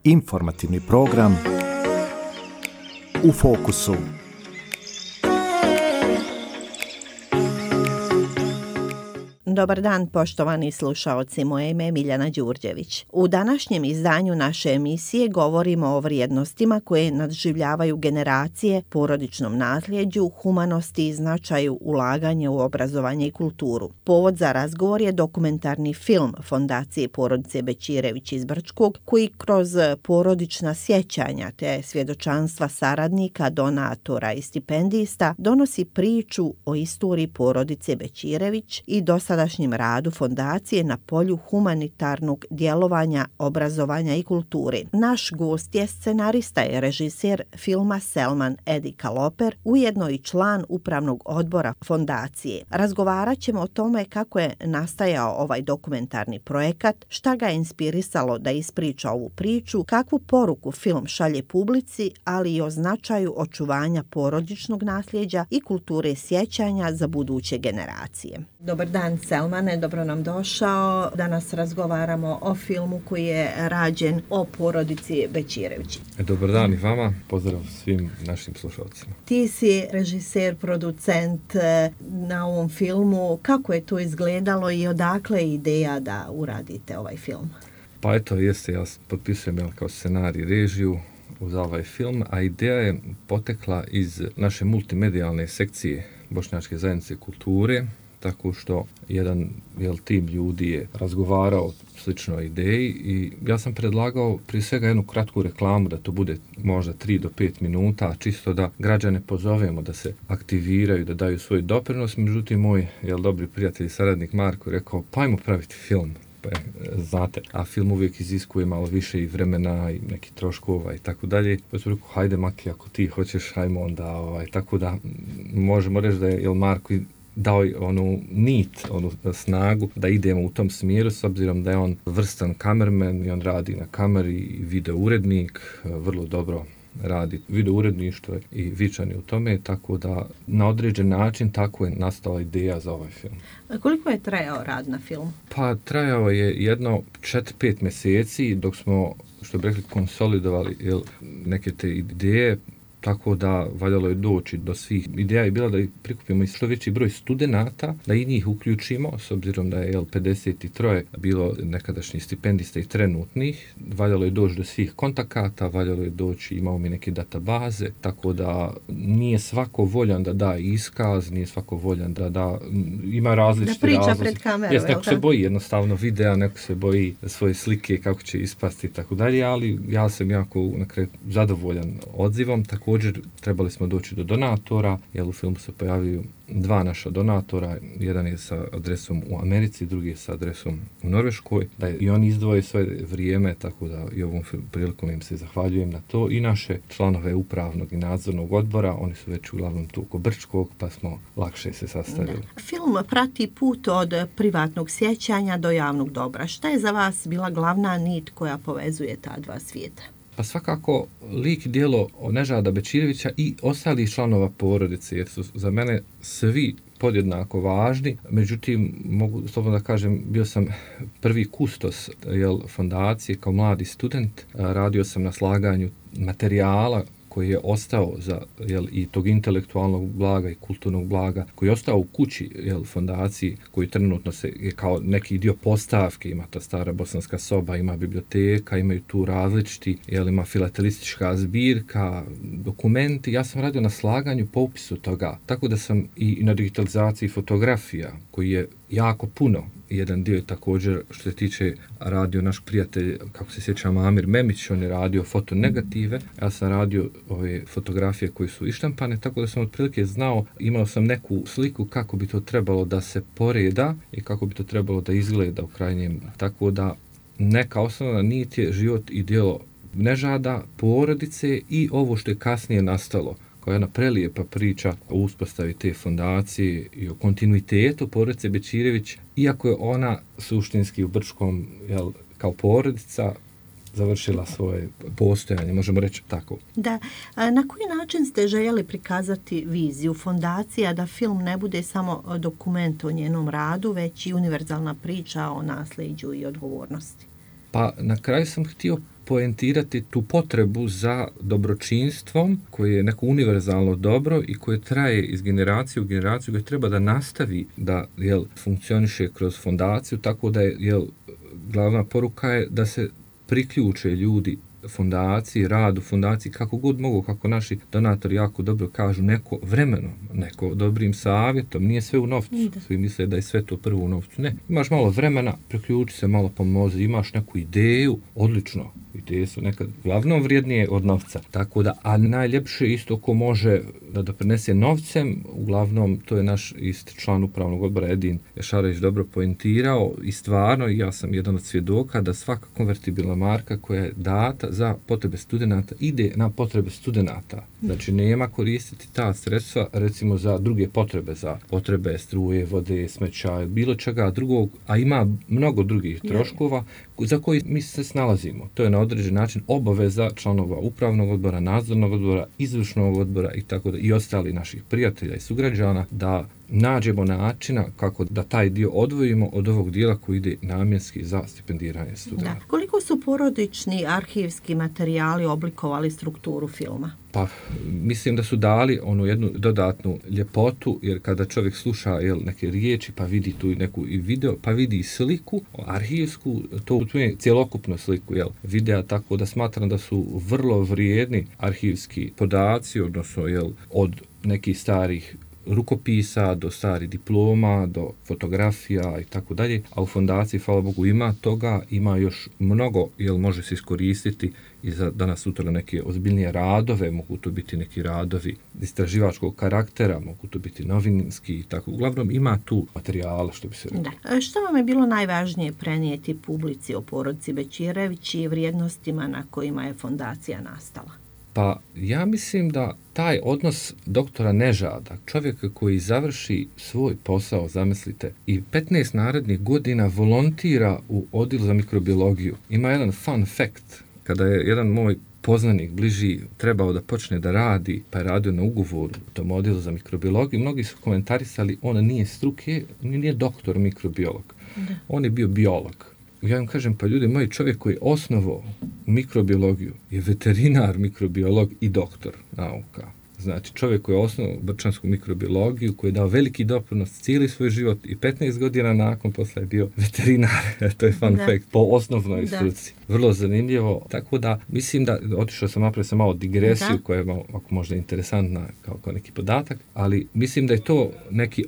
Informativni program U fokusu. Dobar dan, poštovani slušaoci, moje ime je Miljana Đurđević. U današnjem izdanju naše emisije govorimo o vrijednostima koje nadživljavaju generacije, porodičnom nasljeđu, humanosti i značaju ulaganja u obrazovanje i kulturu. Povod za razgovor je dokumentarni film Fondacije porodice Bećirević iz Brčkog, koji kroz porodična sjećanja te svjedočanstva saradnika, donatora i stipendista donosi priču o istoriji porodice Bećirević i dosadašnjem radu fondacije na polju humanitarnog djelovanja, obrazovanja i kulture. Naš gost je scenarista i režiser filma Selman Edi Kaloper, ujedno i član upravnog odbora fondacije. Razgovarat ćemo o tome kako je nastajao ovaj dokumentarni projekat, šta ga je inspirisalo da ispriča ovu priču, kakvu poruku film šalje publici, ali i o značaju očuvanja porodičnog nasljeđa i kulture sjećanja za buduće generacije. Dobar dan, Selmane, dobro nam došao. Danas razgovaramo o filmu koji je rađen o porodici Bećirević. Dobar dan i vama, pozdrav svim našim slušalcima. Ti si režiser, producent na ovom filmu. Kako je to izgledalo i odakle je ideja da uradite ovaj film? Pa eto, jeste, ja potpisujem kao scenarij režiju uz ovaj film, a ideja je potekla iz naše multimedijalne sekcije Bošnjačke zajednice kulture, tako što jedan tim ljudi je razgovarao o sličnoj ideji i ja sam predlagao prije svega jednu kratku reklamu da to bude možda 3 do 5 minuta, čisto da građane pozovemo da se aktiviraju, da daju svoj doprinos. Međutim, moj dobri prijatelj i saradnik Marko rekao, pa ajmo praviti film. Znate, a film uvijek iziskuje malo više i vremena i nekih troškova i tako dalje. Pa sam rekao, hajde Maki, ako ti hoćeš, hajmo onda, tako da možemo reći da je Marko dao onu nit, onu snagu da idemo u tom smjeru, s obzirom da je on vrstan kamerman i on radi na kameri i video urednik, vrlo dobro radi video uredništvo i vičan je u tome, tako da na određen način tako je nastala ideja za ovaj film. A koliko je trajao rad na film? Pa trajao je jedno 4-5 mjeseci dok smo, što bi rekli, konsolidovali neke te ideje, tako da valjalo je doći do svih. Ideja je bila da prikupimo i što veći broj studenata, da i njih uključimo, s obzirom da je 53 bilo nekadašnjih stipendista i trenutnih. Valjalo je doći do svih kontakata, valjalo je doći, imamo mi neke databaze, tako da nije svako voljan da da iskaz, nije svako voljan da ima različite razlozi. Da priča pred kamerom. Neko se boji jednostavno videa, neko se boji svoje slike, kako će ispasti i tako dalje, ali ja sam jako na kraju zadovoljan odzivom. Također trebali smo doći do donatora, jer u filmu se pojavljaju 2 naša donatora, jedan je sa adresom u Americi, drugi je sa adresom u Norveškoj, da i oni izdvoje svoje vrijeme, tako da i ovom prilikom im se zahvaljujem na to, i naše članove upravnog i nadzornog odbora, oni su već uglavnom tu oko Brčkog, pa smo lakše se sastavili. Da. Film prati put od privatnog sjećanja do javnog dobra. Šta je za vas bila glavna nit koja povezuje ta dva svijeta? Pa svakako lik i djelo Nežada Bećirevića i ostalih članova porodice, jer su za mene svi podjednako važni. Međutim, mogu slobodno da kažem, bio sam prvi kustos fondacije kao mladi student. Radio sam na slaganju materijala koji je ostao za i tog intelektualnog blaga i kulturnog blaga, koji je ostao u kući fondaciji, koji trenutno je kao neki dio postavke, ima ta stara bosanska soba, ima biblioteka, imaju tu različiti, ima filatelistička zbirka, dokumenti. Ja sam radio na slaganju, popisu toga, tako da sam i na digitalizaciji fotografija, koji je jako puno. Jedan dio je također, što se tiče, radio naš prijatelj, kako se sjećam, Amir Memić, on je radio fotonegative, ja sam radio ove fotografije koje su ištampane, tako da sam otprilike znao, imao sam neku sliku kako bi to trebalo da se poreda i kako bi to trebalo da izgleda u krajnjem. Tako da neka osnovna nit je život i djelo Nežada, porodice i ovo što je kasnije nastalo, koja je jedna prelijepa priča o uspostavi te fondacije i o kontinuitetu porodice Bećirević, iako je ona suštinski u Brčkom kao porodica završila svoje postojanje, možemo reći tako. Da, na koji način ste željeli prikazati viziju fondacije, a da film ne bude samo dokument o njenom radu, već i univerzalna priča o nasljeđu i odgovornosti? Pa na kraju sam htio poentirati tu potrebu za dobročinstvom koje je neko univerzalno dobro i koje traje iz generacije u generaciju, koje treba da nastavi da funkcioniše kroz fondaciju, tako da je glavna poruka je da se priključe ljudi fondaciji, radu fondaciji, kako god mogu, kako naši donatori jako dobro kažu, neko vremenom, neko dobrim savjetom, nije sve u novcu. Svi misle da je sve to prvo u novcu. Ne, imaš malo vremena, priključi se, malo pomozi, imaš neku ideju, odlično. Ideje su nekad uglavnom vrijednije od novca. Tako da, a najljepše isto ko može da doprinese novcem, uglavnom to je naš isti član upravnog odbora Edin Ješarević dobro poentirao i stvarno, ja sam jedan od svjedoka da svaka konvertibilna marka koja je data za potrebe studenata ide na potrebe studenata. Znači nema koristiti ta sredstva recimo za druge potrebe, za potrebe struje, vode, smeća, bilo čega drugog, a ima mnogo drugih troškova za koji mi se snalazimo. To je na određen način obaveza članova upravnog odbora, nadzornog odbora, izvršnog odbora i tako da i ostali naših prijatelja i sugrađana da nađemo načina kako da taj dio odvojimo od ovog dijela koji ide namjenski za stipendiranje studenta. Da. Koliko su porodični arhivski materijali oblikovali strukturu filma? Pa, mislim da su dali onu jednu dodatnu ljepotu, jer kada čovjek sluša neke riječi, pa vidi tu neku i video, pa vidi i sliku arhivsku, to je cjelokupnu sliku videa, tako da smatram da su vrlo vrijedni arhivski podaci, odnosno od nekih starih rukopisa, do starih diploma, do fotografija i tako dalje, a u fondaciji, hvala Bogu, ima toga, ima još mnogo, može se iskoristiti i za danas sutra neke ozbiljnije radove, mogu to biti neki radovi istraživačkog karaktera, mogu to biti novinski i tako. Uglavnom ima tu materijala, što bi se rekao. Da. Što vam je bilo najvažnije prenijeti publici o porodici Bećirević i vrijednostima na kojima je fondacija nastala? Pa ja mislim da taj odnos doktora Nežada, čovjeka koji završi svoj posao, zamislite, i 15 narednih godina volontira u odjelu za mikrobiologiju. Ima jedan fun fact, kada je jedan moj poznanik bliži trebao da počne da radi, pa je radio na ugovoru u tom odjelu za mikrobiologiju, mnogi su komentarisali, on nije struke, nije doktor mikrobiolog, on je bio biolog. Ja im kažem, pa ljudi moji, čovjek koji je osnovao mikrobiologiju je veterinar mikrobiolog i doktor nauka. Znači, čovjek koji je osnovao brčansku mikrobiologiju, koji je dao veliki doprinos cijeli svoj život i 15 godina nakon posle je bio veterinar. To je fun fact po osnovnoj struci. Vrlo zanimljivo. Tako da, mislim da, otišao sam napravio sam malo digresiju koja je malo, možda interesantna kao neki podatak, ali mislim da je to neki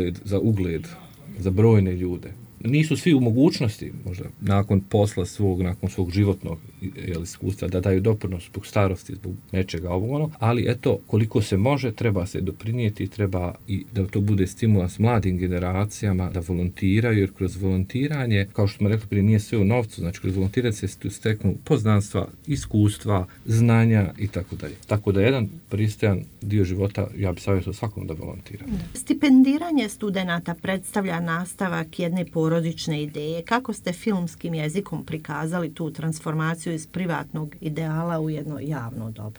ugled za brojne ljude. Nisu svi u mogućnosti, možda nakon posla svog, nakon svog životnog iskustva, da daju doprinos zbog starosti, zbog nečega ovog, ali eto, koliko se može, treba se doprinijeti, treba i da to bude stimulans mladim generacijama da volontiraju, jer kroz volontiranje, kao što smo rekli prije, nije sve u novcu, znači kroz volontiranje se steknu poznanstva, iskustva, znanja i tako dalje. Tako da jedan pristojan dio života, ja bih savjetovao svakom da volontira. Stipendiranje studenata predstavlja nastavak jedne porodične ideje. Kako ste filmskim jezikom prikazali tu transformaciju iz privatnog ideala u jedno javno dobro?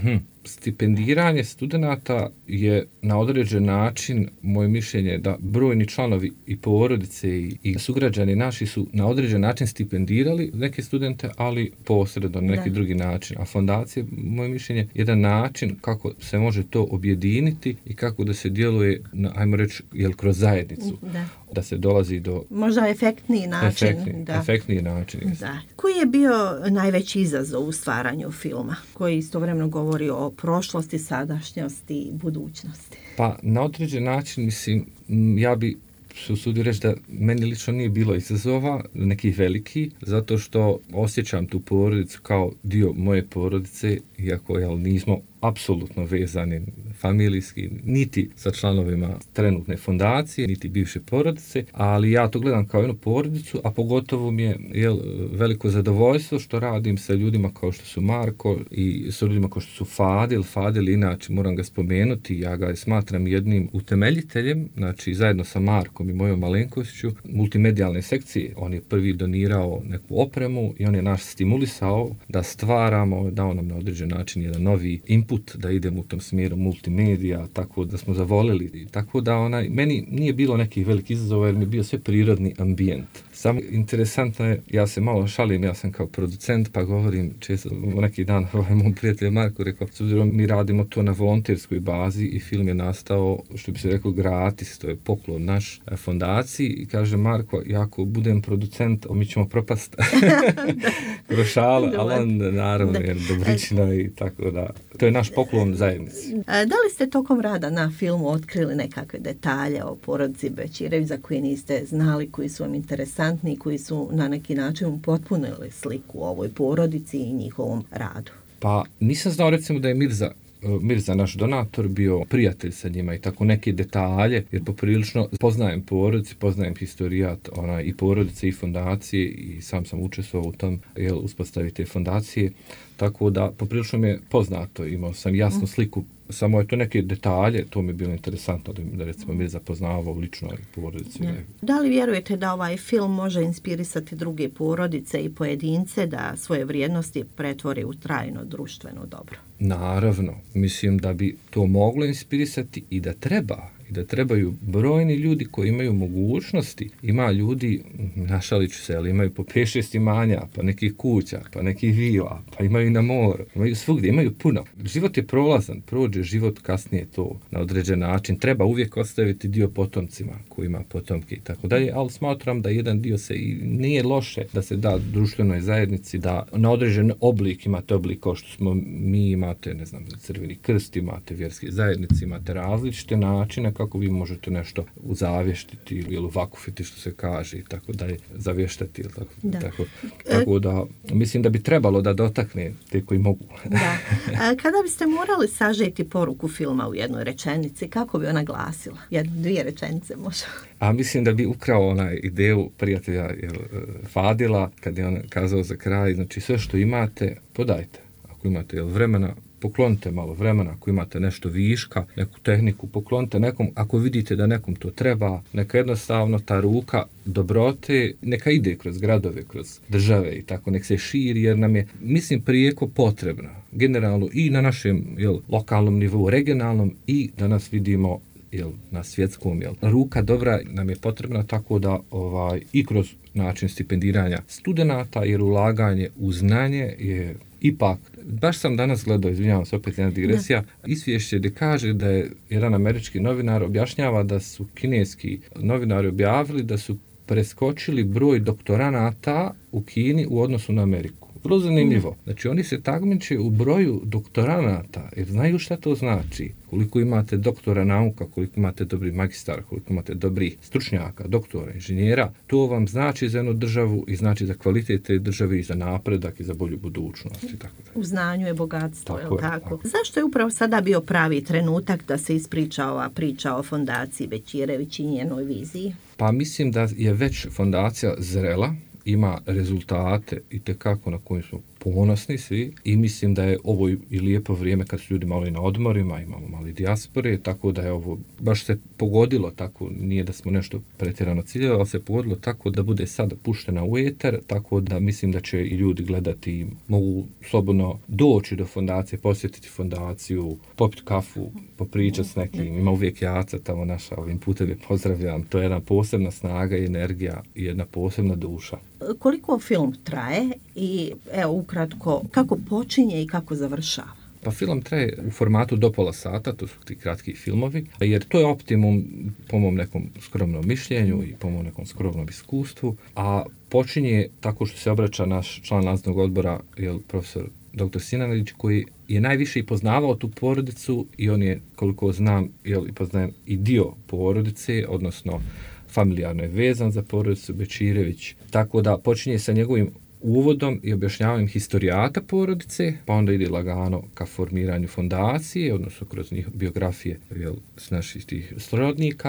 Stipendiranje studenata je na određen način, moje mišljenje, da brojni članovi i porodice i sugrađani naši su na određen način stipendirali neke studente, ali posredno na neki drugi način. A fondacija, moje mišljenje, jedan način kako se može to objediniti i kako da se djeluje, ajmo reći, kroz zajednicu. Da se dolazi do... Možda efektniji način. Efektniji način. Da. Koji je bio najveći izazov u stvaranju filma, koji istovremeno govori o prošlosti, sadašnjosti i budućnosti? Pa na određen način, mislim, ja bi se usudio reći da meni lično nije bilo izazova, nekih veliki, zato što osjećam tu porodicu kao dio moje porodice, iako nismo apsolutno vezani familijski, niti sa članovima trenutne fondacije, niti bivše porodice, ali ja to gledam kao jednu porodicu, a pogotovo mi je veliko zadovoljstvo što radim sa ljudima kao što su Marko i sa ljudima kao što su Fadil. Fadil, inače, moram ga spomenuti, ja ga smatram jednim utemeljiteljem, znači zajedno sa Markom i mojom malenkošću, multimedijalne sekcije. On je prvi donirao neku opremu i on je nas stimulisao da stvaramo, dao nam na određen način jedan novi input da idemo u tom smjeru multimedija medija, tako da smo zavolili. Tako da meni nije bilo nekih velikih izazova jer mi je bio sve prirodni ambijent. Samo interesantno je, ja se malo šalim, ja sam kao producent, pa govorim često, neki dan mom prijatelju Marko rekao, s obzirom mi radimo to na volonterskoj bazi i film je nastao, što bi se rekao, gratis, to je poklon naš fondaciji i kaže Marko, ja ako budem producent, mi ćemo propast. Kroz šala, ali on naravno jer dobričina i tako da. To je naš poklon zajednici. Da li ste tokom rada na filmu otkrili nekakve detalje o porodici Bećirević za koje niste znali, koji su vam interesantni, koji su na neki način upotpunili sliku o ovoj porodici i njihovom radu? Pa nisam znao recimo da je Mirza, naš donator, bio prijatelj sa njima i tako neke detalje, jer poprilično poznajem porodice, poznajem historijat i porodice i fondacije i sam učestvovao u tom uspostavi te fondacije, tako da poprilično mi je poznato, imao sam jasnu sliku, samo je to neke detalje, to mi je bilo interesantno da recimo Mirza poznavao lično porodicu. Da li vjerujete da ovaj film može inspirisati druge porodice i pojedince da svoje vrijednosti pretvori u trajno društveno dobro? Naravno, mislim da bi to moglo inspirisati i da trebaju brojni ljudi koji imaju mogućnosti. Ima ljudi, našalit ću se, ali imaju po 5-6 imanja, pa nekih kuća, pa nekih vila, pa imaju na moru, imaju svugdje, imaju puno. Život je prolazan, prođe život, kasnije to na određen način. Treba uvijek ostaviti dio potomcima koji ima potomke i tako dalje, ali smatram da jedan dio se i nije loše da se da društvenoj zajednici, da na određen oblik imate oblik kao što smo mi, imate, ne znam, Crveni krst, imate vjerske zajednice, imate različite načine kako vi možete nešto uzavještiti ili uvakufiti, što se kaže, i tako dalje, zavještati ili tako. Tako da mislim da bi trebalo da dotakne te koji mogu. Da. Kada biste morali sažeti poruku filma u jednoj rečenici, kako bi ona glasila? 2 rečenice može. A mislim da bi ukrao ideju prijatelja Fadila, kad je on kazao za kraj, znači sve što imate, podajte. Ako imate vremena, poklonite malo vremena, ako imate nešto viška, neku tehniku, poklonite nekom, ako vidite da nekom to treba, neka jednostavno ta ruka dobrote, neka ide kroz gradove, kroz države i tako, nek se širi, jer nam je, mislim, prijeko potrebna, generalno i na našem lokalnom nivou, regionalnom, i da nas vidimo na svjetskom. Ruka dobra nam je potrebna, tako da i kroz način stipendiranja studenata, jer ulaganje u znanje je ipak, baš sam danas gledao, izvinjavam se, opet jedna digresija, izvješće gdje kaže da je jedan američki novinar objašnjava da su kineski novinari objavili da su preskočili broj doktoranata u Kini u odnosu na Ameriku. Vrlo zanimljivo. Znači, oni se takmiče u broju doktoranata, jer znaju šta to znači. Koliko imate doktora nauka, koliko imate dobrih magistara, koliko imate dobrih stručnjaka, doktora, inženjera, to vam znači za jednu državu i znači za kvalitet te države i za napredak i za bolju budućnost. I tako da. U znanju je bogatstvo, je li tako? Zašto je upravo sada bio pravi trenutak da se ispriča ova priča o fondaciji Bećirević i njenoj viziji? Pa mislim da je već fondacija zrela, ima rezultate i tekako na kojim smo ponosni svi, i mislim da je ovo i lijepo vrijeme kad su ljudi malo i na odmorima, imamo mali dijaspore, tako da je ovo baš se pogodilo tako, nije da smo nešto pretjerano ciljali, ali se pogodilo tako da bude sada puštena u eter, tako da mislim da će i ljudi gledati, mogu slobodno doći do fondacije, posjetiti fondaciju, popiti kafu, popričati s nekim, ima uvijek Jaca tamo naša, ovim putem je pozdravljam, to je jedna posebna snaga i energija i jedna posebna duša. Koliko film traje i ukratko, kako počinje i kako završava? Pa film traje u formatu do pola sata, to su ti kratki filmovi, jer to je optimum po mom nekom skromnom mišljenju i po mom nekom skromnom iskustvu, a počinje tako što se obraća naš član nadzornog odbora, profesor dr. Sinanić, koji je najviše i poznavao tu porodicu i on je, koliko znam, poznajem i dio porodice, odnosno familijarno je vezan za porodicu Bećirević, tako da počinje sa njegovim uvodom i objašnjavanjem historijata porodice, pa onda ide lagano ka formiranju fondacije, odnosno kroz njih biografije s naših tih srodnika,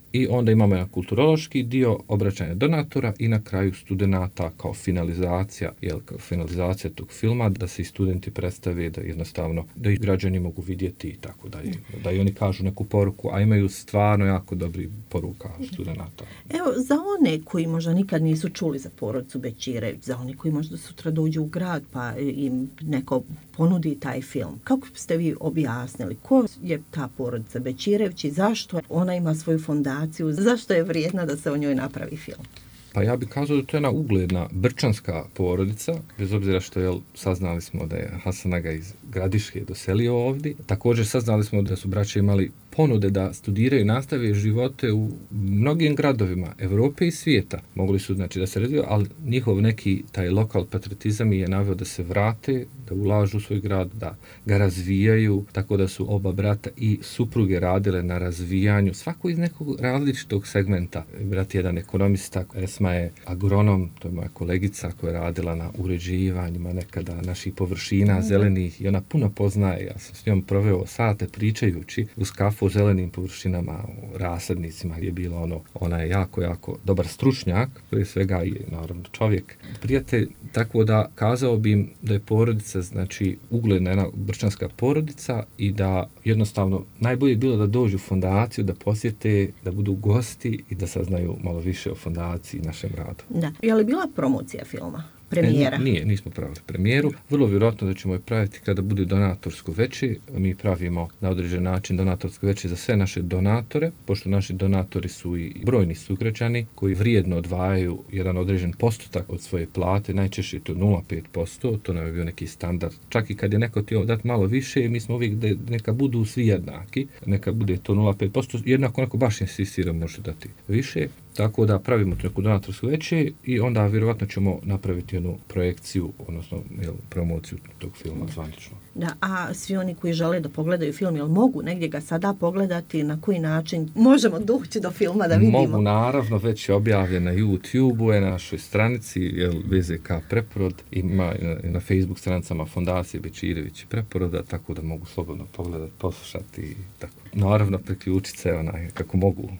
i onda imamo jedan kulturološki dio obraćanja donatora i na kraju studenata kao finalizacija, finalizacija tog filma, da se i studenti predstave, da jednostavno, da i građani mogu vidjeti i tako dalje, da i oni kažu neku poruku, a imaju stvarno jako dobri poruka studenata. Evo, za one koji možda nikad nisu čuli za porodicu Bećirević, za one koji možda sutra dođu u grad pa im neko ponudi taj film, kako ste vi objasnili ko je ta porodica Bećirević i zašto ona ima svoju fondaciju, zašto je vrijedna da se o njoj napravi film? Pa ja bih kazao da to je jedna ugledna brčanska porodica, bez obzira što saznali smo da je Hasan Aga iz Gradiške doselio ovdje. Također saznali smo da su braća imali ponude da studiraju i nastave živote u mnogim gradovima Evrope i svijeta. Mogli su da se razviju, ali njihov neki taj lokal patriotizam je naveo da se vrate, da ulažu u svoj grad, da ga razvijaju, tako da su oba brata i supruge radile na razvijanju, svako iz nekog različitog segmenta. Brat je jedan ekonomista, Esma je agronom, to je moja kolegica koja je radila na uređivanjima nekada naših površina zelenih i ona puno poznaje. Ja sam s njom proveo sate pričajući uz kafu o zelenim površinama, o rasadnicima, gdje je bilo ona je jako, jako dobar stručnjak, prije svega i naravno čovjek, prijatelj, tako da kazao bi im da je porodica, znači ugledna jedna brčanska porodica i da jednostavno najbolje je bilo da dođu u fondaciju, da posjete, da budu gosti i da saznaju malo više o fondaciji i našem radu. Da. Je li bila promocija filma? Premijera? Nismo pravili premijeru. Vrlo vjerojatno da ćemo je praviti kada bude donatorsko veče. Mi pravimo na određen način donatorsko veče za sve naše donatore, pošto naši donatori su i brojni sugrađani koji vrijedno odvajaju jedan određen postotak od svoje plate, najčešće je to 0,5%, to nam je bio neki standard. Čak i kad je neko htio dati malo više, mi smo uvijek da neka budu svi jednaki, neka bude to 0,5%, jednako neko baš insistira može dati više. Tako da pravimo neku donatorsku veće i onda vjerovatno ćemo napraviti jednu projekciju, odnosno promociju tog filma zvanično. Da, a svi oni koji žele da pogledaju film, jel mogu negdje ga sada pogledati, na koji način možemo doći do filma da vidimo? Mogu, naravno, već je objavljen na YouTube-u, je na našoj stranici, VZK Preporod, ima i na Facebook stranicama Fondacije Bećirević i Preporoda, tako da mogu slobodno pogledati, poslušati i tako. Naravno, priključiti se kako mogu.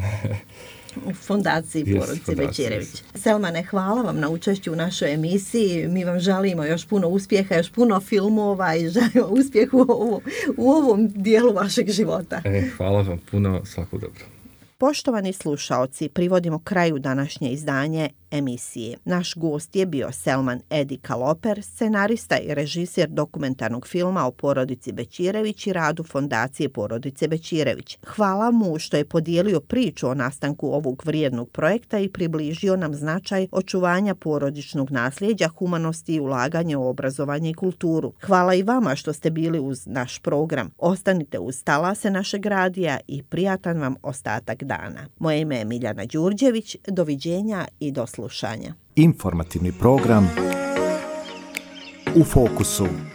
U fondaciji porodice Bećirević. Selmane, hvala vam na učešću u našoj emisiji. Mi vam želimo još puno uspjeha, još puno filmova i želimo uspjeh u ovom dijelu vašeg života. Hvala vam puno, svako dobro. Poštovani slušaoci, privodimo kraju današnje izdanje emisije. Naš gost je bio Selman Edi Kaloper, scenarista i režiser dokumentarnog filma o porodici Bećirević i radu Fondacije porodice Bećirević. Hvala mu što je podijelio priču o nastanku ovog vrijednog projekta i približio nam značaj očuvanja porodičnog nasljeđa, humanosti i ulaganja u obrazovanje i kulturu. Hvala i vama što ste bili uz naš program. Ostanite uz talase našeg radija i prijatan vam ostatak dana. Moje ime je Miljana Đurđević. Doviđenja i do slušanja. Informativni program U fokusu.